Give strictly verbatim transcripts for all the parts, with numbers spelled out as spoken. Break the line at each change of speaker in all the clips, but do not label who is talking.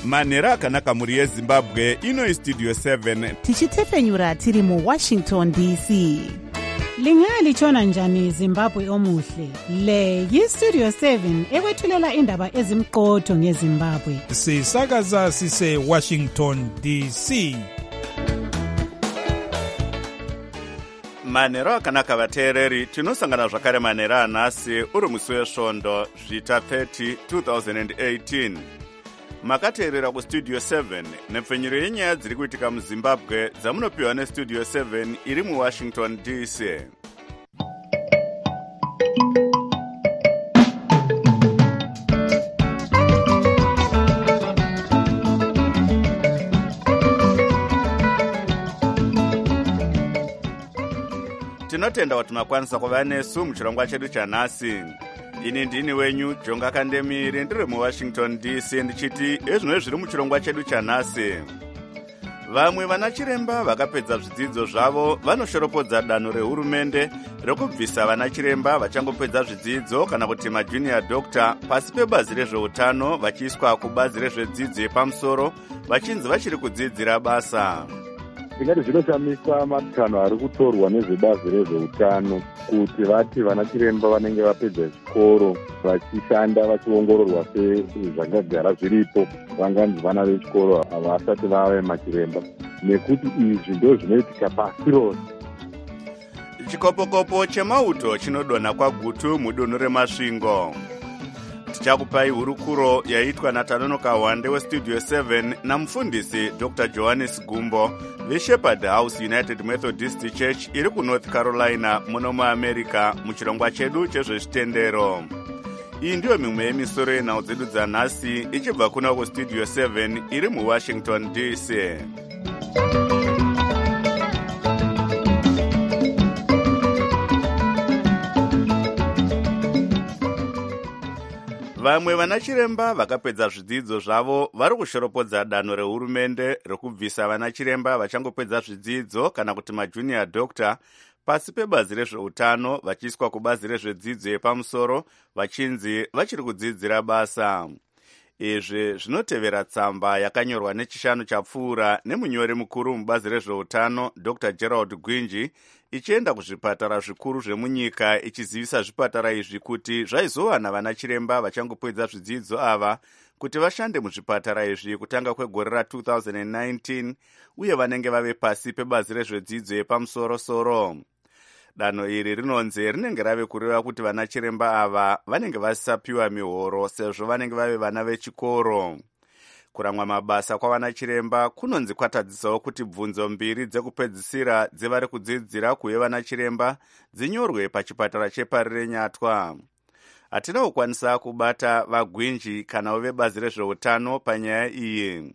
manhero akanaka mhuri yezimbabwe. Ino Studio seven
tichitefenyura tiri muWashington D C.
Lingalitshona njani Zimbabwe omuhle? Le yiStudio seven ekwethulela indaba ezimqotho ngeZimbabwe.
Sisakaza sise Washington D C.
manhero akanaka vateereri, tinosangana zvakare manhero anhasi uri musi wesvondo zvita thirty twenty eighteen. Makateerera kuStudio seven nepfenyuro yenyaya dziri kuitika muZimbabwe dzamunopiwa neStudio seven iri muWashington D C. Tinotenda kuti makwanisa kuva nesu muchirongwa chedu chanhasi. Ini ndini wenyu Jonga Kandemiri, ndiri muWashington D C, ndichiti ezvino zviri muchirongwa chedu chanhasi. Vamwe vanachiremba vakapedza zvidzidzo zvavo vanoshoropodza danho rehurumende rekubvisa vanachiremba vachangopedza zvidzidzo kana kuti majunior doctor pasi pebazi rezveutano vachiiswa kubazi rezvedzidzo yepamusoro vachinzi vachiri kudzidzira basa.
Tingati zvinoshamisa matanho ari kutorwa nezvebazi rezveutano kuti vati vanachiremba vanenge vapedza chikoro vachishanda vachiongororwa sezvangagara zviripo vanganzi vana vechikoro havasati vave machiremba, nekuti izvi ndo zvinoitika pasi rose.
Chikopokopo chemauto chinodonha kwagutu mudunhu remasvingo. Tichakupai hurukuro yaitwa naTanonoka Wande weStudio seven namufundisi Doctor Johannes Gumbo veShepherd House United Methodist Church iri kuNorth Carolina muno muAmerica muchirongwa chedu chezvezvitendero. Iyi ndiyo mimwe yemisoro yenhau dzedu dzanhasi ichibva kuna kuStudio seven iri muWashington D C. Vamwe vanachiremba vakapedza zvidzidzo zvavo vari kushoropodza danho rehurumende rekubvisa vanachiremba vachangopedza zvidzidzo kana kuti majunior doctor pasi pebazi rezveutano vachiiswa kubazi rezvedzidzo yepamusoro vachinzi vachiri kudzidzira basa. Izvi zvinotevera tsamba yakanyorwa nechishanu chapfuura nemunyori mukuru mubazi rezveutano Doctor Gerald Gwinji ichienda kuzvipatara zvikuru zvemunyika ichizivisa zvipatara izvi kuti zvaizowana vanachiremba vachangopedza zvidzidzo ava kuti vashande muzvipatara izvi kutanga kwegore ra two thousand nineteen uye vanenge vave pasi pebazi rezvedzidzo yepamusoro-soro. Danho iri rinonzi rinenge rave kureva kuti vanachiremba ava vanenge vasapiwa mihoro sezvo vanenge vave vana vechikoro. Kuramwa mabasa kwavanachiremba kunonzi kwatadzisawo kuti bvunzo mbiri dzekupedzisira dzevari kudzidzira kuve vanachiremba dzinyorwe pachipatara cheParire Nyatwa. Hatina kukwanisa kubata vaGwinji kanawo vebazi rezveutano panyaya iyi.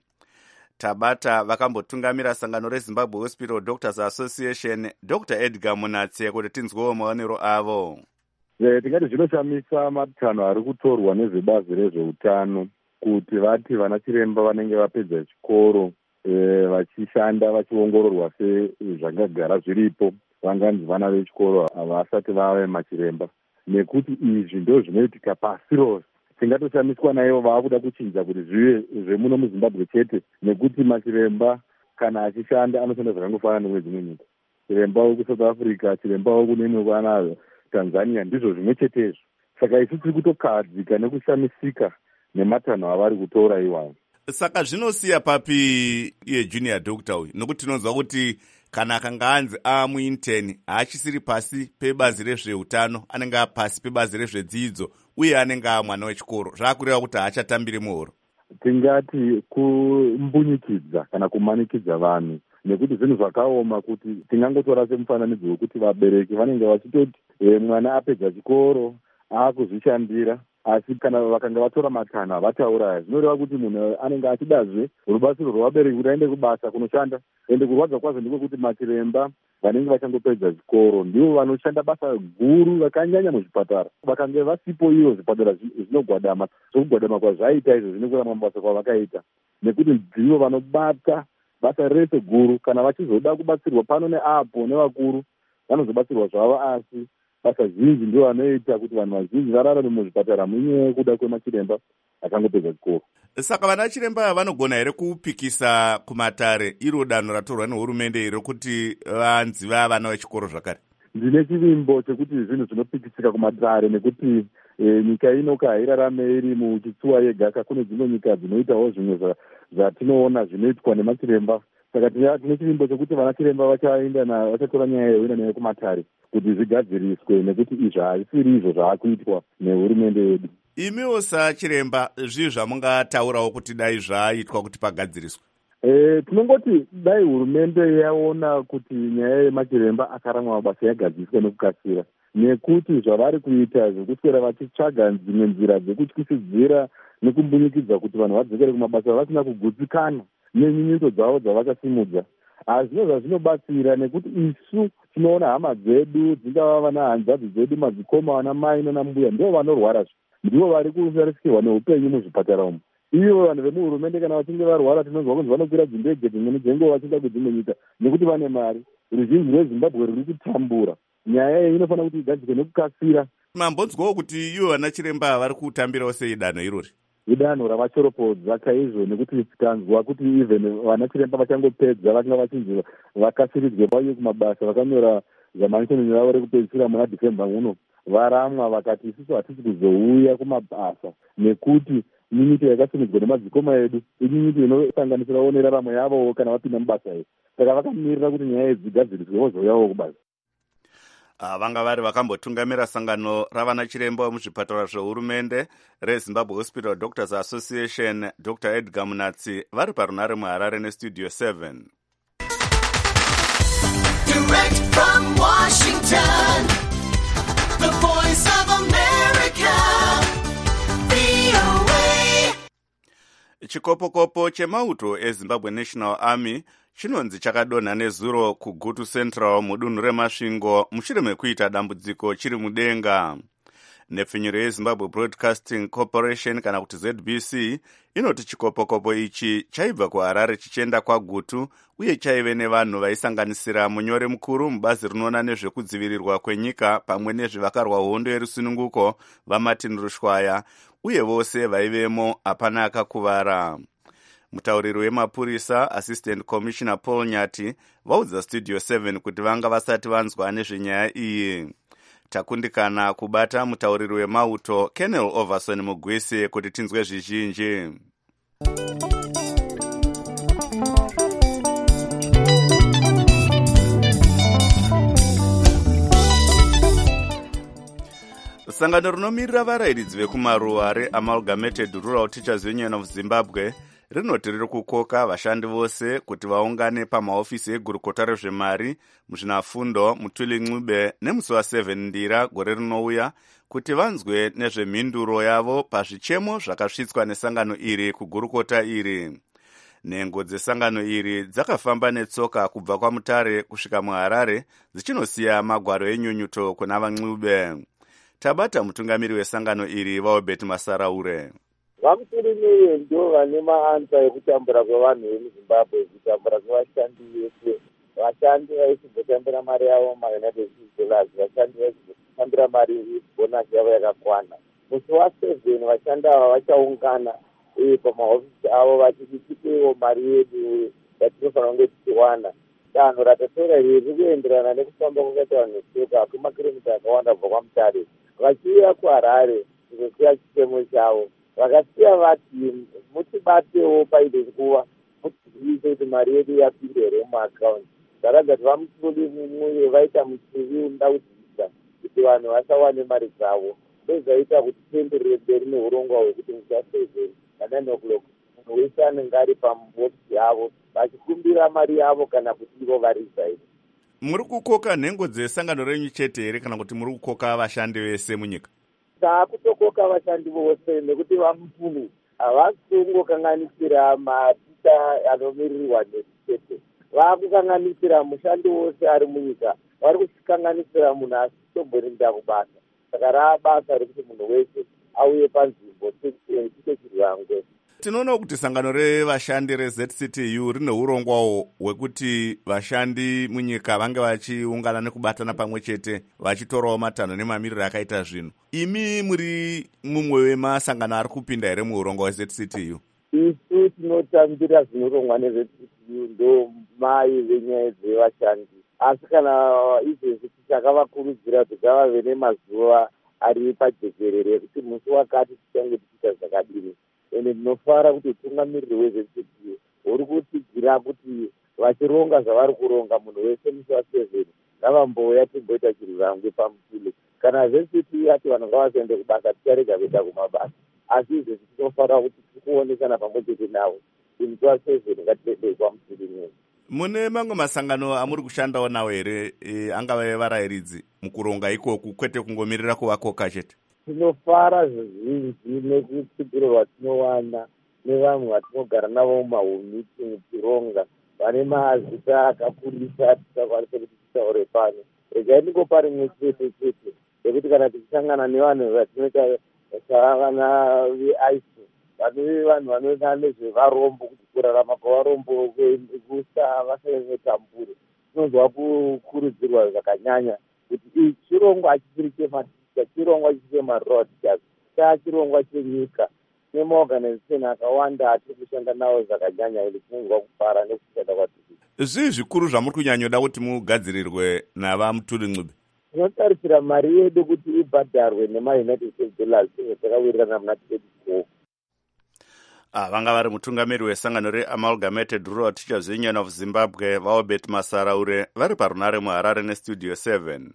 Tabata vakambotungamira sangano reZimbabwe Hospital Doctors Association Doctor Edgar Munatse kuti tinzwewo maonero avo.
Tingati zvinoshamisa matanho ari kutorwa nezvebazi rezveutano kuti vati vanachiremba vanenge vapedza chikoro e, vachishanda vachiongororwa sezvangagara zviripo vanganzi vana vechikoro havasati vave machiremba, nekuti izvi ndo zvinoitika pasi rose. Tingatoshamiswa naivo vaakuda kuchinja kuti zvive zvemuno muZimbabwe chete, nekuti machiremba kana achishanda anoshanda zvakangofanana nemwe dzimwe nyika. Chiremba weku South Africa, chiremba wekunene kwana Tanzania ndizvo zvimwe chetezvo. Saka isu tiri kutokahadzika nekushamisika nematanho avari kutora iwayo.
Saka zvinosiya papi iye junior doctor uyu, nokuti tinonzwa kuti kana akanga anzi amuintern haachisiri pasi pebazi rezveutano, anenge apasi pebazi rezvedzidzo uye anenge amwana wechikoro, zvakureva kuti haachatambiri muhoro.
Tingati kumbunyikidza kana kumanikidza vanhu, nekuti zvinhu zvakaoma kuti tingangotora semufananidzo wekuti vabereki vanenge vachitoti e, mwana apedza chikoro aakuzvishandira, asi kana vakanga vatora matanho avatauraya zvinoreva kuti munhu anenge achidazve rubatsiro rwavabereki kuti aende kubasa kunoshanda. Ende kurwadza kwazvo ndiko kuti machiremba vanenge vachangopedza chikoro ndivo vanoshanda basa guru vakanyanya muzvipatara. Vakange vasipo ivo zvipatara zvinogwadama, zvokugwadama kwazvaita izvo zvinokuramwa mabasa kwavakaita, nekuti ndivo vanobata basa rese guru. Kana vachizoda kubatsirwa pano neapo nevakuru vanozobatsirwa zvavo, asi basa zhinji ndio vanoita kuti vanhu vazhinji vararame muzvipatara munyaya yekuda kwemachiremba akangopedza chikoro.
Saka vana chiremba vanogona here kupikisa kumatare iro danho ratorwa nehurumende here kuti vanzi vavana vechikoro zvakare? Ndine
chivimbo chekuti zvinhu zvinopikisika kumatare nekuti e, nyika ino kahairarame iri muchitsuwa yega, ka kune dzimwe nyika dzinoitawo zvimwe zvatinoona zvinoitwa nemachiremba. Saka tine chivimbo chekuti vana chiremba vachaenda na vachatora nyaya yoenda nayo kumatare kuti zvigadziriswe, nekuti izvi hazvisiri izvo zvaakuitwa nehurumende yedu. Imiwo sachiremba zvii zvamungataurawo kuti dai zvaitwa kuti pagadziriswe? E, tinongoti dai hurumende yaona kuti nyaya yemachiremba akaramwa mabasa yagadziriswe nekukasira, nekuti zvavari kuita zvekuswera vachitsvaga dzimwe nzira dzekutyisidzira nekumbunyikidza kuti vanhu vadzokere kumabasa vasina kugutsikana nenyunyuto dzavo dzavakasimudza, hazvino zvazvinobatsira nekuti isu tinoona hama dzedu dzingava vana hanzvadzi dzedu, madzikoma, vana mai nana mbuya ndivo vanorwara, ndivo vari kusarisirwa neupenyu muzvipatara umu. Ivo vanhu vemuhurumende kana vachinge varwara tinonzwa kunzi vanokwira dzindege dzimweni dzenguva vachienda kudzimwe nyika nekuti vane mari. Ruzhinji rweZimbabwe ruri kutambura. Nyaya iyi inofanira kuti igadzirwe nekukasira. Mambonzwawo kuti ivo vana chiremba vari kutambirawo sei danho irori? Idanho ravachoropodza chaizvo, nekuti tanzwa kuti even vana chiremba vachangopedza vanga vachinzi vakasiridzwe vauye kumabasa, vakanyora zamanishoni ravo rekupedzisira muna Dhifemba muno, varamwa vakati isusu hatisi kuzouya kumabasa nekuti nyunyuto yakasimudzwa nemadzikoma edu inyunyuto inosanganisirawo neraramo yavo kana vapinda mubasa iri. Saka vakamirira kuti nyaya idzi dzigadziriswe vozouyawo kubasa. Vanga vari vakambotungamira sangano ravana chiremba muzvipatara zvehurumende reZimbabwe Hospital Doctors Association, Doctor Edgar Munatsi, vari parunare muHarare nestudio seven. Direct from Washington, the voice of America, V O A. Chikopokopo chemauto eZimbabwe National Army chinonzi chakadonha nezuro kuGutu Central mudunhu reMasvingo mushure mekuita dambudziko chiri mudenga. Nepfinyuro yeZimbabwe Broadcasting Corporation kana kuti Z B C inoti chikopokopo ichi chaibva kuHarare chichienda kwaGutu uye chaive nevanhu vaisanganisira munyori mukuru mubazi rinoona nezvekudzivirirwa kwenyika pamwe nezvevakarwa hondo yerusununguko vaMartin Rushwaya, uye vose vaivemo hapana akakuvara. Mutauriri wemapurisa Assistant Commissioner Paul Nyati vaudza Studio seven kuti vanga vasati vanzwa nezvenyaya iyi. Takundikana kubata mutauriri wemauto Colonel Overson Mugwese kuti tinzwe zvizhinji. Sangano rinomirira varairidzi vekumaruwa reAmalgamated Rural Teachers Union of Zimbabwe rinoti riri kukoka vashandi vose kuti vaungane pamahofisi egurukota rezvemari muzvinafundo mutuli Ncube nemusi wa7 Ndira gore rinouya kuti vanzwe nezvemhinduro yavo pazvichemo zvakasvitswa nesangano iri kugurukota iri. Nhengo dzesangano iri dzakafamba netsoka kubva kwaMutare kusvika muHarare dzichinosiya magwaro enyunyuto kuna vaNcube. Tabata mutungamiri wesangano iri vaObert Masaraure.
Vamuturimuye ndo vane maanza ekutambura kwevanhu vemuZimbabwe, kutambura kwevashandi vese, vashandi vaisimbotambira mari yavo maunited dollars, vashandi vaisimbotambira mari bonasi yavo yakakwana. Musi waseven vashandi ava vachaungana uye pamahofisi avo vachiti tipewo mari yedu yatinofanira kunge tichiwana. Danho ratatora iri riri kuenderana nekufamba kwakaita vanhu vesoka kwemakiromita akawanda kubva kwaMutare vachiuya kuHarare kuzosiya chitemo chavo. Vakasiya vati mutibatewo paide nguva mutiziise kuti mari yedu yapinde here muakaunti. Zvaragati vamutuli mumwe vaita musivi unoda kudzidzisa kuti vanhu vasawane mari dzavo. Ndozvaita kuti tienderere mberi neurongwa hwekuti musi waseven kana nine o'clock munhu wese anenge ari pahofisi yavo vachikumbira mari yavo kana kuti ivo varisaidi.
Muri kukoka nhengo dzesangano renyu chete here kana kuti muri kukoka vashandi vese munyika?
Taakutokoka vashandi vose nekuti vamutulu havasi kungokanganisira maticha anomirirwa nechete, vaakukanganisira mushandi wose ari munyika, vari kuchikanganisira munhu asitombonenda kubasa. Saka raa basa rekuti munhu wese auye panzvimbo tiche chirwangwe.
tinoona kuti sangano revashandi reZ C T U rine urongwawo hwekuti vashandi munyika vange vachiungana nekubatana pamwe chete vachitorawo matanho nemamiriro akaita zvinhu. Imi muri mumwe wemasangano ari kupinda here muurongwa weZ C T U?
Isu tinotambira zvinorongwa neZ C T U ndo mai venyaya dzevashandi, asi kana izvezvi tichakavakurudzira kuti ngavave nemazuva ari pajekerere ekuti musi wakati tichange tichiita zvakadini. Ende tinofara kuti utungamiriri weZ C T U uri kutigira kuti vachironga zvavari kuronga munhu wese musi wasevheni ngavambouya timboita chirurangwe pamutile. Kana Z C T U yati vanhu ngavasaende kubasa ticharega kuenda kumabasa, asi izvezvi tinofara kuti tikuonekana pamwe chete navo kuti musi wasevheni ngatiendei kwamutile nyezi.
Mune mamwe masangano amuri kushandawo nawo here e, angave varayiridzi mukuronga ikoku kwete kungomirira kuvakoka chete?
Tinofara zvizhinji nekutsigira rwatinowana nevanhu vatinogara navo mumahomiti tironga vane mazita akakurisa tichakwanisa kuti titaure pano. Regai ndingopa rimwe chete chete rekuti kana tichisangana nevanhu vatinoita savana veaiso vane vanhu vanoita nezvevarombo, kuti kurarama kwavarombo kusa vasainetambure, tinozwa kukurudzirwa zvakanyanya kuti chirongwa hachisiri chematicha, chirongwa chisiri chemaroad teachers, cha chirongwa chenyika nemaorganization akawanda atiri kushanda nawo zvakanyanya, ende tinozwa kufara nekushanda kwatiri.
Zvii zvikuru zvamuri kunyanyoda kuti mugadzirirwe navamutuli Ncube?
Tinotarisira mari yedu kuti ibhadharwe nema-United States dollars zvakawirirana muna twenty-four.
Ah, vanga vari mutungamiri wesangano reAmalgamated Rural Teachers Union of Zimbabwe vaobet Masaraure vari parunare muHarare nestudio seven.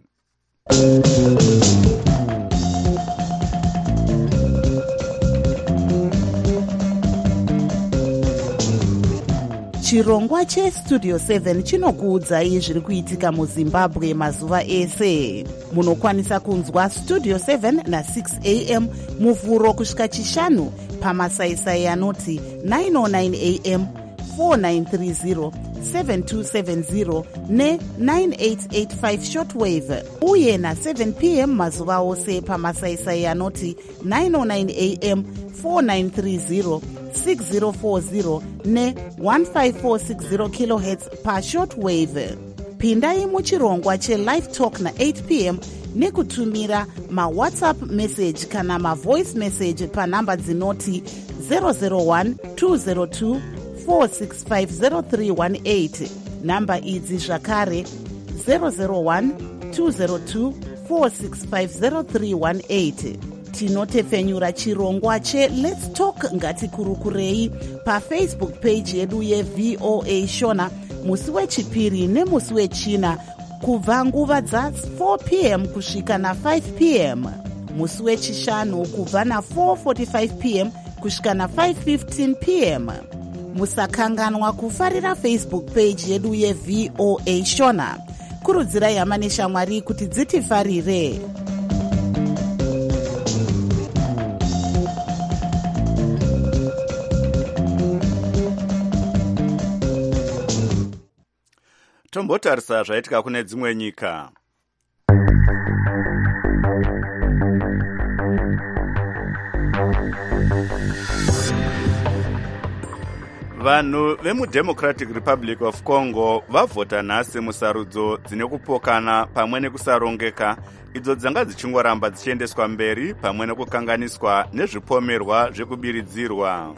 Chirongwa chestudio seven chinokuudzai zviri kuitika muZimbabwe mazuva ese. Munokwanisa kunzwa studio seven na six a m muvhuro kusvika chishanu pamasaisai anoti nine oh nine a m, four nine three zero, seven two seven zero ne nine eight eight five shortwave, uye na seven p m mazuva ose pamasaisai anoti nine oh nine a m, four nine three zero, six zero four zero ne one five four six zero kilohertz pa shortwave. Pindai muchirongwa chelive talk na eight p m nekutumira mawhatsapp message kana mavoice message panhamba dzinoti zero zero one two zero two four six five zero three one eight, namba idzi zvakare zero zero one two zero two four six five zero three one eight. Tinotefenyura chirongwa che Let's Talk ngatikurukurei pafacebook page yedu yeV O A Shona musi wechipiri nemusi wechina kubva nguva dza four p m kusvika na five p m, musi wechishanu kubva na four forty-five p m kusvika na five fifteen p m. Musakanganwa kufarira Facebook page yedu yeV O A Shona. Kurudzirai hama neshamwari kuti dzitifarire.
Tombotarisa zvaitika kune dzimwe nyika. Vanhu vemuDemocratic Republic of Congo vavhota nhasi musarudzo dzine kupokana pamwe nekusarongeka idzo dzanga dzichingoramba dzichiendeswa mberi pamwe nekukanganiswa nezvipomerwa zvekubiridzirwa.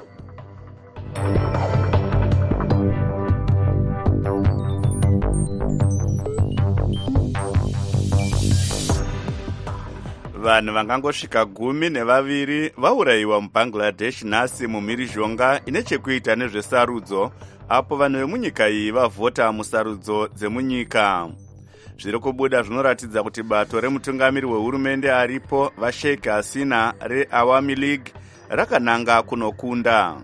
Vanhu vangangosvika gumi nevaviri vaurayiwa muBangladesh nhasi mumhirizhonga ine chekuita nezvesarudzo, apo vanhu vemunyika iyi vavhota musarudzo dzemunyika. Zviri kubuda zvinoratidza kuti bato remutungamiri wehurumende aripo vaSheikh Hasina reAwami League rakananga kunokunda.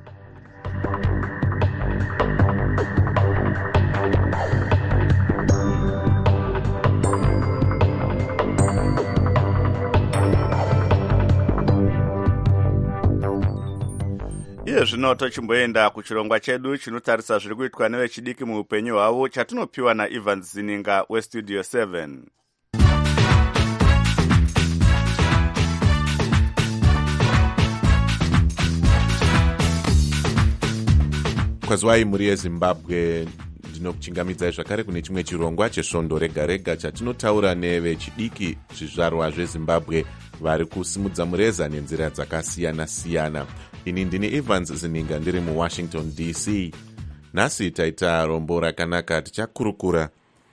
Iye zvino tochimboenda kuchirongwa chedu chinotarisa zviri kuitwa nevechidiki muupenyu hwavo chatinopiwa naEvans Zininga westudio seven.
Kwazwai muri yeZimbabwe, ndinokuchingamidzai zvakare kune chimwe chirongwa chesvondo rega rega chatinotaura nevechidiki zvizvarwa zveZimbabwe vari kusimudza mureza nenzira dzakasiyana siyana. Ini ndini Evans Zininga ndiri muWashington D C. Nhasi taita rombo rakanaka, tichakurukura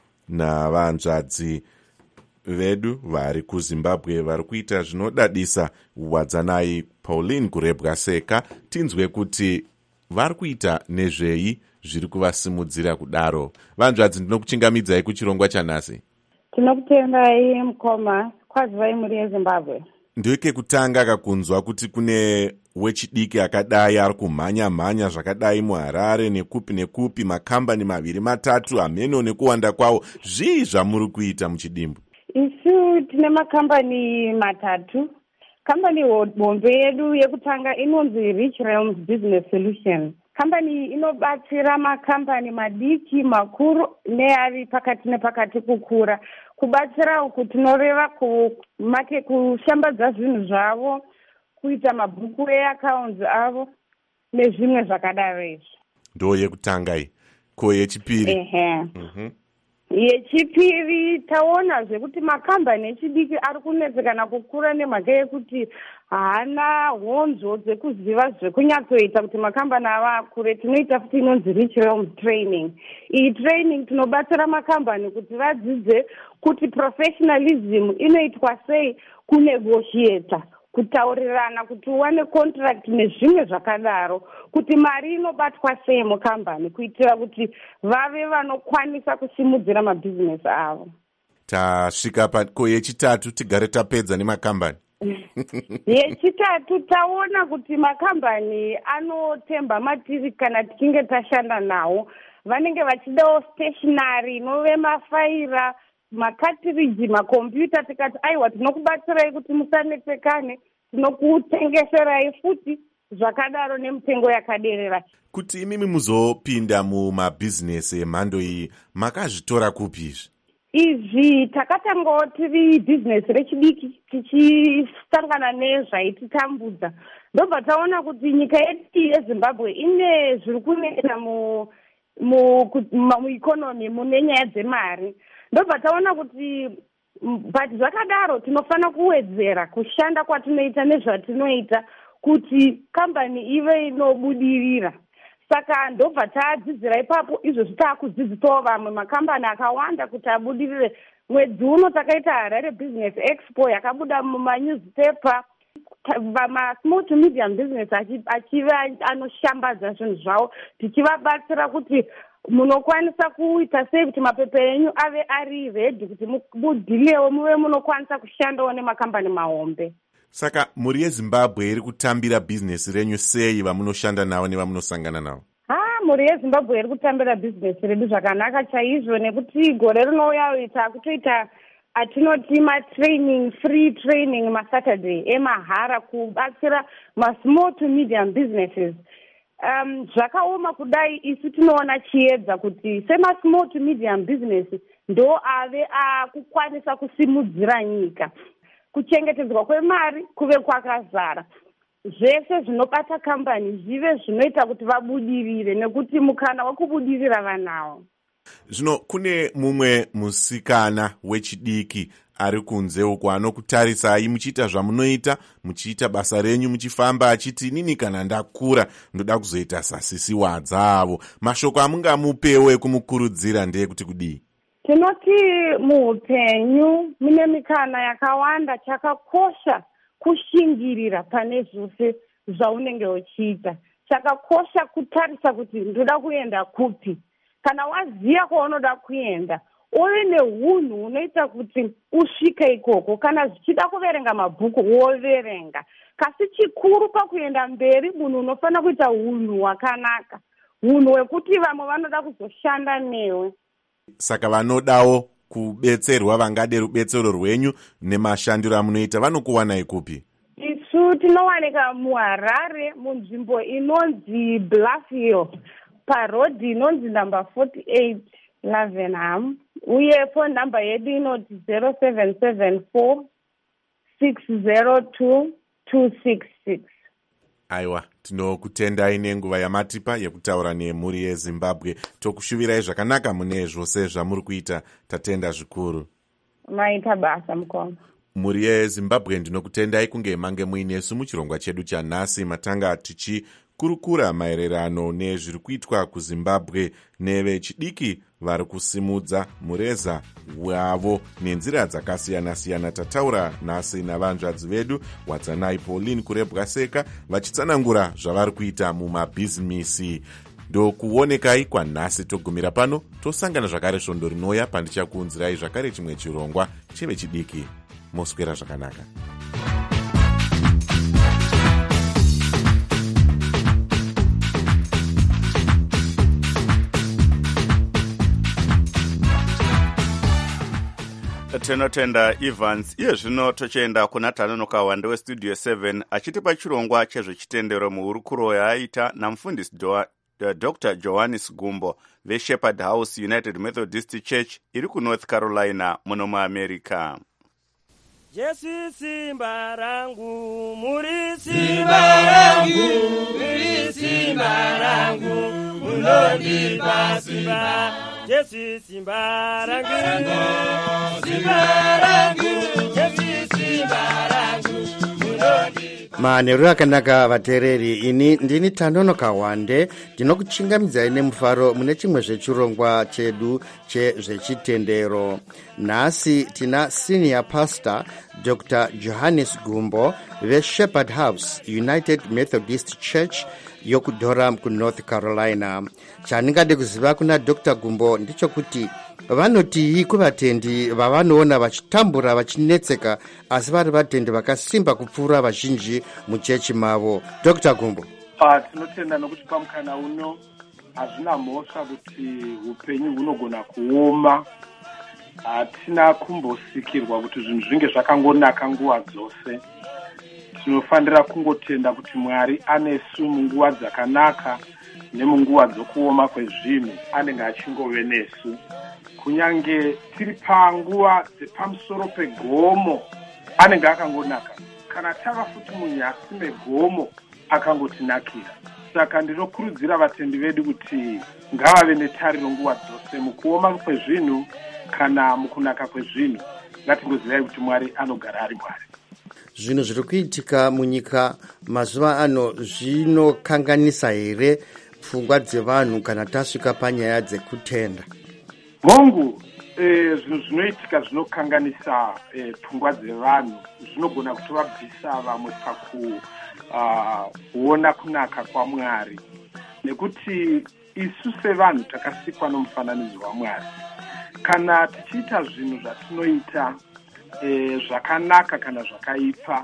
navanzvadzi vedu vari kuZimbabwe vari kuita zvinodadisa. Wadzanai Pauline kurebwa seka, tinzwe kuti vari kuita nezvei zviri kuvasimudzira kudaro. Vanzvadzi, ndinokuchingamidzai kuchirongwa chanhasi.
Tinokutengai mukoma. Kwazwai muri yeZimbabwe.
Ndoike kutanga kakunzwa kuti kune wechidiki akadai ari kumhanya mhanya zvakadai muHarare nekupi nekupi, makambani maviri matatu, hameno nekuwanda kwawo. Zvii zvamuri kuita muchidimbu?
Isu tine makambani matatu. Kambani hombe yedu yekutanga inonzi Rich Realms Business Solutions. Kambani inobatsira makambani madiki, makuru neari pakati nepakati kukura. Kubatsira uku tinoreva kumake kushambadza zvinhu zvavo, kuita mabhuku eaccounts avo nezvimwe zvakadaro izvi.
Ndo yekutanga iyi. Ko yechipiri?
Ehe. Mhm. Yechipiri taona zvekuti makambani echidiki ari kunetsekana kukura nemhaka yekuti haana honzo dzekuziva zvekunyatsoita kuti makambani ava akure. Tinoita futi inonzi Rich Realms Training. Iyi training tinobatsira makambani kuti vadzidze kuti professionalism inoitwa sei, kunegotiata, kutaurirana kuti uwane contract nezvimwe zvakadaro, kuti mari inobatwa sei mukambani, kuitira kuti vave vanokwanisa kusimudzira mabhizinesi avo.
Tasvika pako yechitatu, tigare tapedza nemakambani.
Yechitatu taona kuti makambani anotemba matiri kana tichinge tashanda nawo. Vanenge vachidawo stationary inove mafaira, makatiriji, makombiyuta. Tikati aiwa tinokubatsirai kuti musanetsekane, tinokutengeserai futi zvakadaro nemutengo yakaderera.
Kuti imimi muzopinda mumabhizinesi emhando iyi, makazvitora kupi izvi?
Izvi takatangawo tiri bhizinesi rechidiki tichisangana nezvaititambudza. Ndobva taona kuti nyika yedu yeZimbabwe ine zviri kunetsa mu muikonomi mune nyaya dzemari. Ndobva taona kuti but zvakadaro tinofanira kuwedzera kushanda kwatinoita nezvatinoita kuti kambani ive inobudirira. Saka ndobva tadzidzira ipapo izvozvi taakudzidzisawo vamwe makambani akawanda kuti abudirire. Mwedzi uno takaita Harare Business Expo yakabuda mumanewspaper. Ma-small to medium business achiva anoshambadza zvinhu zvavo, tichivabatsira kuti munokwanisa kuita sei kuti mapepa enyu ave ari ready kuti mudhilewo muve munokwanisa kushandawo nemakambani mahombe.
Saka muri yeZimbabwe iri kutambira bhizinesi renyu sei vamunoshanda navo nevamunosangana navo?
Ah, muri yeZimbabwe iri kutambira bhizinesi redu zvakanaka chaizvo, nekuti gore rinouya takutoita atinoti matraining, free training maSaturday emahara kubatsira ma-small to medium businesses. Um, zvakaoma kudai isu tinoona chiedza kuti sema-small to medium business ndo ave akukwanisa kusimudzira nyika. Kuchengetedzwa kwemari kuve kwakazara. Zvese zvinobata kambani zvive zvinoita kuti vabudirire, nekuti mukana wekubudirira vanawo.
Zvino kune mumwe musikana wechidiki ari kunze uko anokutarisai muchiita zvamunoita, muchiita basa renyu, muchifamba achiti inini kana ndakura ndoda kuzoita sasisi wadzavo. Mashoko amungamupewo ekumukurudzira ndeyekuti kudii?
Tinoti muupenyu mune mikana yakawanda, chakakosha kushingirira pane zvose zvaunenge uchiita. Chakakosha kutarisa kuti ndoda kuenda kupi. Kana waziya kwaunoda kuenda, uve neunhu unoita kuti usvike ikoko. Kana zvichida kuverenga mabhuku woverenga. Kasi chikuru pakuenda mberi, munhu unofanira kuita unhu hwakanaka, unhu hwekuti vamwe vanoda kuzoshanda newe.
Saka vanodawo kubetserwa, vangade rubetsero rwenyu nemashandiro amunoita, vanokuwanai kupi?
Isu tinowanika muHarare munzvimbo inonzi Bluffhill, parodhi inonzi number forty-eight Lavenham, uye phone number yedu inoti zero seven seven four six zero two two six six.
aiwa tinokutendai nenguva yamatipa yekutaura nemhuri yezimbabwe. Tokushuvirai zvakanaka mune zvose zvamuri kuita, tatenda zvikuru.
Maita basa mukoma.
Mhuri yezimbabwe ndinokutendai kunge mange muinesu muchirongwa chedu chanhasi, matanga tichikurukura maererano nezviri kuitwa kuzimbabwe nevechidiki vari kusimudza mureza wavo nenzira dzakasiyana-siyana. Tataura nhasi navanzvadzi vedu Wadzanai Pauline kurebwaseka vachitsanangura zvavari kuita mumabhizimisi. Ndokuonekai kwanhasi togumira pano, tosangana zvakare svondo rinouya pandichakuunzirai zvakare chimwe chirongwa chevechidiki. Moswera zvakanaka.
Tinotenda Evans. Iye zvino tochienda kuna Tanonoka Wande westudio seven achitipa chirongwa chezvechitendero muhurukuro yaaita namufundisi Doctor Johannes Gumbo veShepherd House United Methodist Church iri kuNorth Carolina muno muAmerica.
Jesu simba rangu, muri simba rangu, muri simba rangu, munondipa simba. Jesu simba rangu, simba rangu, Jesu simba rangu, munondipa.
Manheru akanaka vateereri, ini ndini Tanonoka Wande ndinokuchingamidzai nemufaro mune chimwe zvechirongwa chedu chezvechitendero. Nhasi tina senior pastor Doctor Johannes Gumbo veShepherd House United Methodist Church yokudhora kuNorth Carolina. Chandingade kuziva kuna Doctor Gumbo ndichokuti vanoti kuvatendi vavanoona vachitambura vachinetseka asi vari vatendi vakasimba kupfuura vazhinji muchechi mavo. Doctor Gumbo.
Ah, tinotenda nokuti pamukana uno hazvina mhosva kuti upenyu hunogona kuoma. Hatina kumbosikirwa kuti zvinhu zvinge zvakangonaka nguva dzose. Tinofanira kungotenda kuti Mwari anesu munguva dzakanaka nemunguva dzokuoma kwezvinhu anenge achingove nesu. Kunyange tiri panguva dzepamusoro pegomo anenge akangonaka, kana tava futi munyasi megomo akangotinakira. Saka ndinokurudzira vatendi vedu kuti ngavave netariro nguva dzose mukuoma kwezvinhu kana mukunaka kwezvinhu. Ngatingozivai kuti Mwari anogara ari Mwari.
Zvinhu zviri kuitika munyika mazuva ano zvinokanganisa here pfungwa dzevanhu kana tasvika panyaya dzekutenda?
Mongu, eh, zvinhu zvinoitika zvinokanganisa eh, pfungwa dzevanhu, zvinogona kutovabvisa vamwe pakuona uh, kunaka kwaMwari, nekuti isu sevanhu takasikwa nomufananidzo waMwari. Kana tichiita zvinhu zvatinoita eh, zvakanaka kana zvakaipa,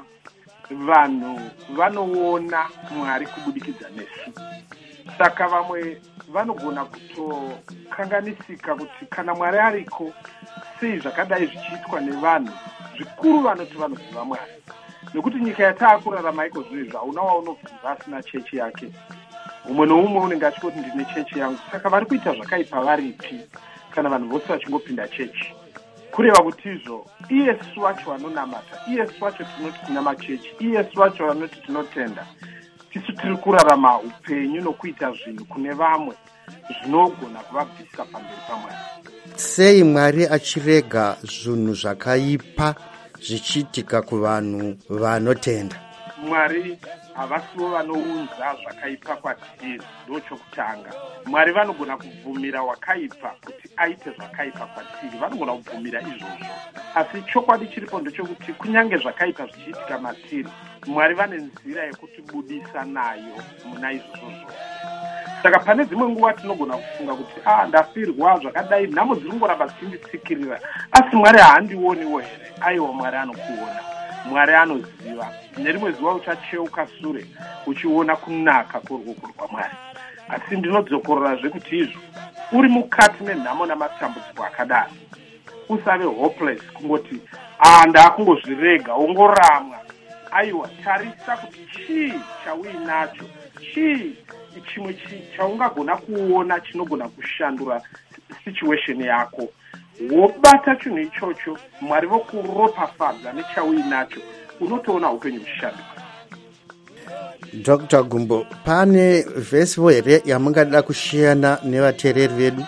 vanhu vanoona Mwari kubudikidza nesu. Saka vamwe vanogona kutokanganisika kuti kana Mwari ariko sei zvakadai zvichiitwa nevanhu, zvikuru vanoti vanoziva Mwari. Nekuti nyika yataakurarama iko zvinezvi hauna waunobvunza asina chechi yake. Umwe noumwe unenge achingoti ndine chechi yangu. Saka vari kuita zvakaipa varipi kana vanhu vose vachingopinda chechi? Kureva kuti izvo iyesu wacho vanonamata, iyesu wacho tinoti tina machechi, iyesu wacho vanoti tinotenda, tisu tiri kurarama upenyu nokuita zvinhu kune vamwe zvinogona kuvabvisa pamberi paMwari.
Sei Mwari achirega zvinhu zvakaipa zvichiitika kuvanhu vanotenda?
Mwari havasiwo vanounza zvakaipa kwatiri, ndochokutanga. Mwari vanogona kubvumira wakaipa kuti aite zvakaipa kwatiri, vanogona kubvumira izvozvo. Asi chokwadi chiripo ndechokuti kunyange zvakaipa zvichiitika matiri, Mwari vane nzira yekutibudisa nayo muna izvozvo zvose. Saka pane dzimwe nguva tinogona kufunga kuti ah, ndafirwa zvakadai, nhamo dziri kungoramba dzichinditsikirira, asi Mwari haandioniwo here? Aiwa, Mwari anokuona, Mwari anoziva. Nerimwe zuva uchacheuka sure uchiona kunaka kuruoko rwaMwari. Asi ndinodzokororazve kuti izvo uri mukati menhamo namatambudziko akadaro, usave hopeless kungoti ah, ndakungozvirega, ongoramwa. Aiwa, tarisa kuti chii chauinacho, chii chimwe chaungagona kuona chinogona kushandura situation yako. Wobata chinhu ichocho, Mwari vokuropafadza nechauinacho, unotoona upenyu uchishanduka.
Dr Gumbo, pane vhesivo here yamungada kushiyana nevateereri vedu?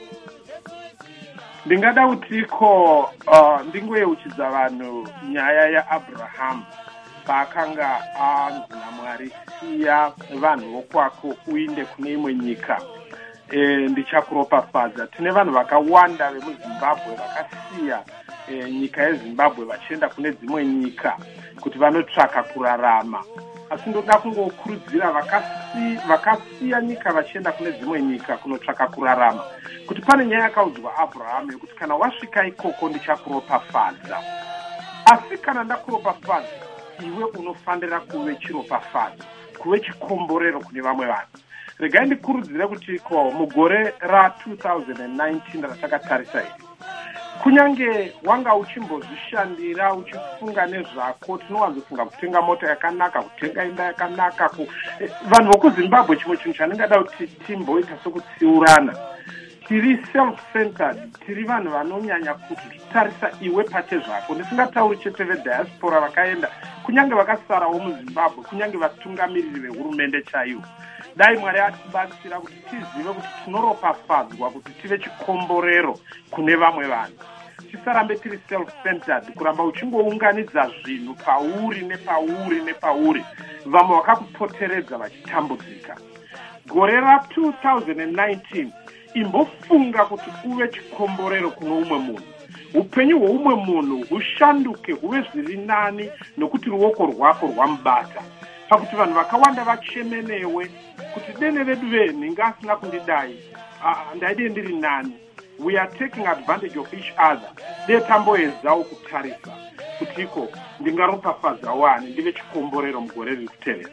Ndingada kutiko uh, ndingoyeuchidza vanhu nyaya yaAbraham paakanga anzi naMwari siya vanhu vokwako uinde kune imwe nyika e, ndichakuropafadza. Tine vanhu vakawanda vemuZimbabwe vakasiya e, nyika yeZimbabwe vachienda kune dzimwe nyika kuti vanotsvaka kurarama. Asi ndoda kungokurudzira vakasi, vakasiya nyika vachienda kune dzimwe nyika kunotsvaka kurarama kuti pane nyaya yakaudzwa Abraham yekuti kana wasvika ikoko ndichakuropafadza. Asi kana ndakuropafadza, iwe unofanira kuve chiropafadzo, kuve chikomborero kune vamwe vanhu. Regai ndikurudzire kuti ko mugore ra two thousand nineteen ratakatarisa iri, kunyange wanga uchimbozvishandira uchifunga nezvako, tinowanzofunga kutenga mota yakanaka, kutenga imba yakanaka, ku eh, vanhu vokuZimbabwe chimwe chinhu chandingada kuti timboita sokutsiurana, tiri self-centered, tiri vanhu vanonyanya kuti tarisa iwe pate zvako. Ndisingatauri chete vediaspora vakaenda, kunyange vakasarawo muZimbabwe, kunyange vatungamiriri vehurumende chaivo. Dai Mwari atibatsira kuti tizive kuti tinoropafadzwa kuti tive chikomborero kune vamwe vanhu. Tisarambe tiri self-centered, kuramba uchingounganidza zvinhu pauri nepauri nepauri, vamwe vakakupoteredza vachitambudzika. Gore ra two thousand nineteen imbofunga kuti uve chikomborero kuno umwe munhu. Upenyu hwoumwe munhu hushanduke huve zviri nani nokuti ruoko rwako rwamubata. Pakuti vanhu vakawanda vachemenewe kuti dene vedu venhi ngasina kundidai, uh, ndaide ndiri nani. We are taking advantage of each other. Dei tamboedzawo kutarisa kuti iko ndingaropafadza wani ndive chikomborero mugore riri kuteerera.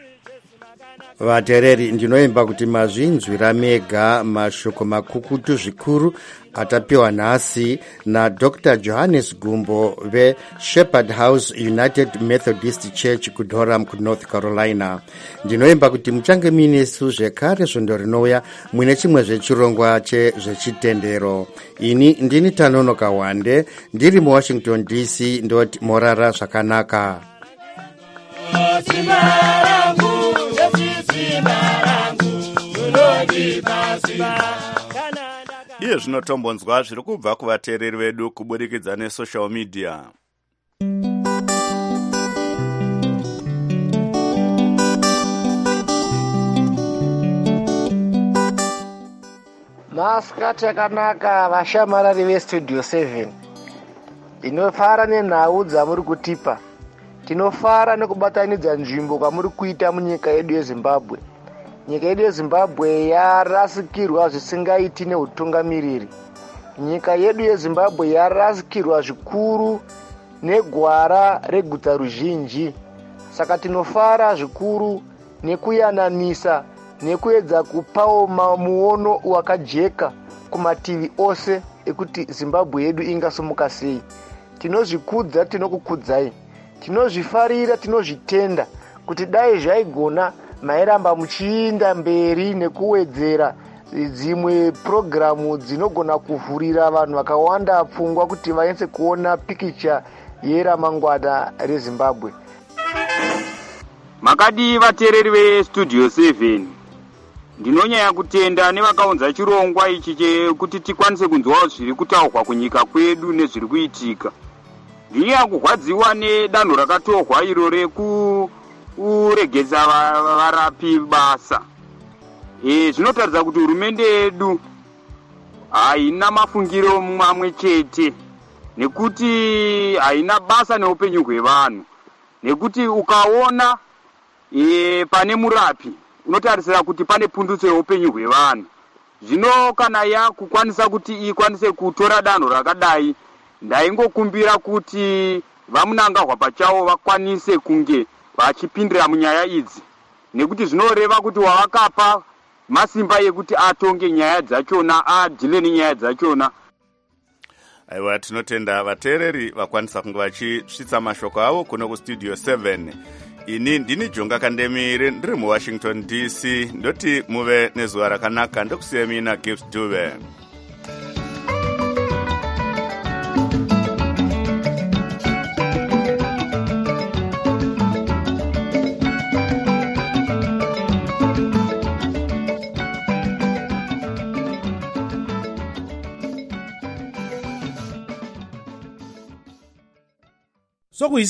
Vateereri, ndinoimba kuti mazvinzwira mega mashoko makukutu zvikuru atapiwa nhasi naDr Johannes Gumbo veShepherd House United Methodist Church kuDurham kuNorth Carolina. Ndinoimba kuti muchange muinesu zvekare svondo rinouya muine chimwe zvechirongwa chezvechitendero. Ini ndini Tanonoka Wande ndiri muWashington D C, ndoti morara zvakanaka.
Iye zvinotombonzwa zviri kubva kuvateereri vedu kuburikidza nesocial media.
Masikati akanaka vashamarari vestudio seven. Inofara nenhau dzamuri kutipa. Tinofara nekubatanidza nzvimbo kwamuri kuita munyika yedu yeZimbabwe. Nyika yedu yeZimbabwe yarasikirwa zvisingaiti neutungamiriri. Nyika yedu yeZimbabwe yarasikirwa zvikuru negwara reguta ruzhinji. Saka tinofara zvikuru nekuyananisa nekuedza kupawo muono wakajeka kumativi ose ekuti Zimbabwe yedu ingasimuka sei. Tinozvikudza, tinokukudzai. Tinozvifarira, tinozvitenda kuti dai zvaigona mairamba muchiinda mberi nekuwedzera dzimwe programu dzinogona kuvhurira vanhu vakawanda pfungwa kuti vaense kuona pikicha yeramangwana reZimbabwe.
Makadi vateereri veStudio seven, ndinonyanya kutenda nevakaunza chirongwa ichi chekuti tikwanise kunzwawo zviri kutaurwa kunyika kwedu nezviri kuitika. Ndinonya kurwadziwa nedanho rakatorwa iro rekuregedza varapi basa. E, zvinotaridza kuti hurumende yedu haina mafungiro mamwe chete, nekuti haina basa neupenyu hwevanhu. Nekuti ukaona e, pane murapi unotarisira kuti pane pundutso yeupenyu hwevanhu. Zvino kana yakukwanisa kuti ikwanise kutora danho rakadai, ndaingokumbira kuti vamunangahwa pachawo vakwanise kunge vachipindira munyaya idzi, nekuti zvinoreva kuti wavakapa masimba ekuti atonge nyaya dzachona, adhile nenyaya dzachona.
Aiwa, tinotenda vateereri vakwanisa kunge vachisvitsa mashoko avo kuno kustudio seven. Ini ndini Jonga Kandemire ndiri muWashington D C, ndoti muve nezuva rakanaka. Ndokusiyemi na Gibbs Dube.
sokuyi